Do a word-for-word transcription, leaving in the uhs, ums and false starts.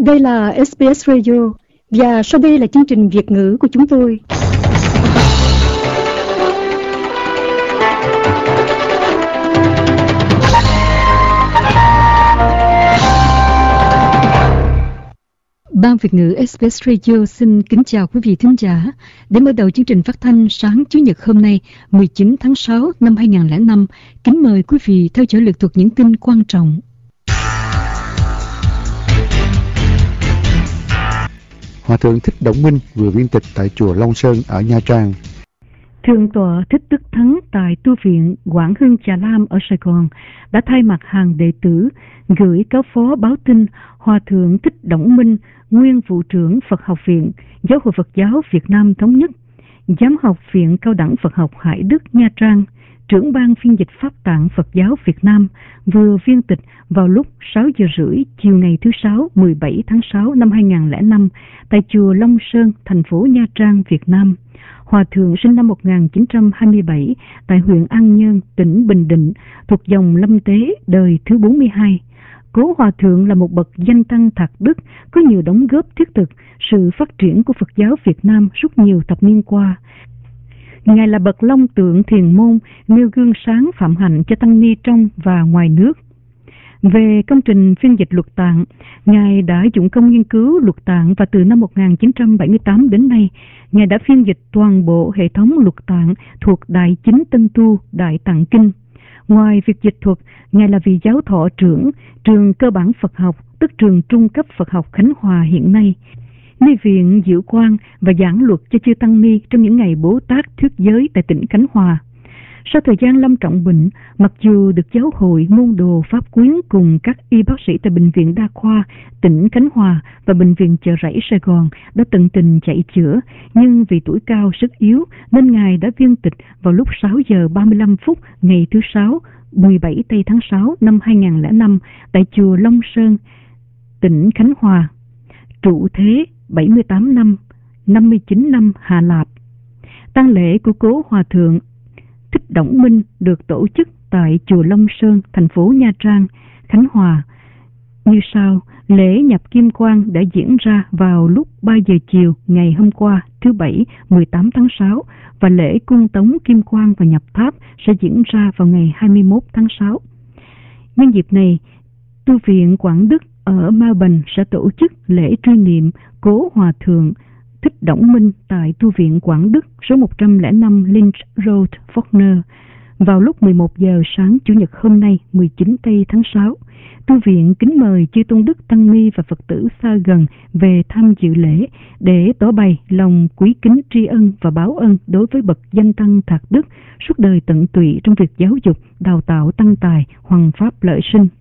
Đây là ét bê ét Radio và sau đây là chương trình Việt ngữ của chúng tôi. Ban Việt ngữ ét bê ét Radio xin kính chào quý vị thính giả. Để mở đầu chương trình phát thanh sáng Chủ nhật hôm nay, mười chín tháng sáu năm hai nghìn lẻ năm, kính mời quý vị theo dõi lượt thuộc những tin quan trọng. Hòa thượng Thích Đổng Minh vừa viên tịch tại chùa Long Sơn ở Nha Trang. Thượng tọa Thích Đức Thắng tại tu viện Quảng Hưng Trà Lam ở Sài Gòn đã thay mặt hàng đệ tử gửi cáo phó báo tin Hòa thượng Thích Đổng Minh, nguyên vụ trưởng Phật học viện Giáo hội Phật giáo Việt Nam Thống nhất, Giám học viện Cao đẳng Phật học Hải Đức Nha Trang, trưởng ban phiên dịch Pháp tạng Phật giáo Việt Nam vừa viên tịch vào lúc sáu giờ rưỡi chiều ngày thứ Sáu mười bảy tháng sáu năm hai nghìn lẻ năm tại chùa Long Sơn, thành phố Nha Trang, Việt Nam. Hòa thượng sinh năm một nghìn chín trăm hai mươi bảy tại huyện An Nhơn, tỉnh Bình Định, thuộc dòng Lâm Tế đời thứ bốn mươi hai. Cố Hòa thượng là một bậc danh tăng thạc đức, có nhiều đóng góp thiết thực sự phát triển của Phật giáo Việt Nam suốt nhiều thập niên qua. Ngài là bậc long tượng thiền môn, nêu gương sáng phạm hạnh cho tăng ni trong và ngoài nước. Về công trình phiên dịch luật tạng, Ngài đã dụng công nghiên cứu luật tạng và từ năm một nghìn chín trăm bảy mươi tám đến nay, Ngài đã phiên dịch toàn bộ hệ thống luật tạng thuộc Đại Chính Tân Tu Đại Tạng Kinh. Ngoài việc dịch thuật, Ngài là vị giáo thọ trưởng trường cơ bản Phật học, tức trường trung cấp Phật học Khánh Hòa hiện nay, ni viện Diệu Quang và giảng luật cho chư tăng ni trong những ngày Bố Tát thuyết giới tại tỉnh Khánh Hòa. Sau thời gian lâm trọng bệnh, mặc dù được giáo hội môn đồ Pháp Quyến cùng các y bác sĩ tại Bệnh viện Đa khoa tỉnh Khánh Hòa và Bệnh viện Chợ Rẫy Sài Gòn đã tận tình chạy chữa, nhưng vì tuổi cao sức yếu nên Ngài đã viên tịch vào lúc sáu giờ ba mươi lăm phút ngày thứ Sáu, mười bảy tây tháng sáu năm hai nghìn lẻ năm tại chùa Long Sơn, tỉnh Khánh Hòa. Trụ thế bảy mươi tám năm, năm mươi chín năm hạ lạp. Tang lễ của cố Hòa thượng Thích Đổng Minh được tổ chức tại chùa Long Sơn, thành phố Nha Trang, Khánh Hòa như sau. Lễ nhập kim quang đã diễn ra vào lúc ba giờ chiều ngày hôm qua, thứ Bảy, mười tám tháng sáu, và lễ cung tống kim quang và nhập tháp sẽ diễn ra vào ngày hai mươi mốt tháng sáu. Nhân dịp này, tu viện Quảng Đức ở Melbourne sẽ tổ chức lễ truy niệm cố Hòa thượng Thích Đổng Minh tại tu viện Quảng Đức số một trăm lẻ năm Lynch Road, Faulkner vào lúc mười một giờ sáng Chủ nhật hôm nay, mười chín tây tháng sáu. Tu viện kính mời chư tôn đức tăng ni và Phật tử xa gần về tham dự lễ để tỏ bày lòng quý kính tri ân và báo ân đối với bậc danh tăng thạc đức suốt đời tận tụy trong việc giáo dục, đào tạo tăng tài, hoằng pháp lợi sinh.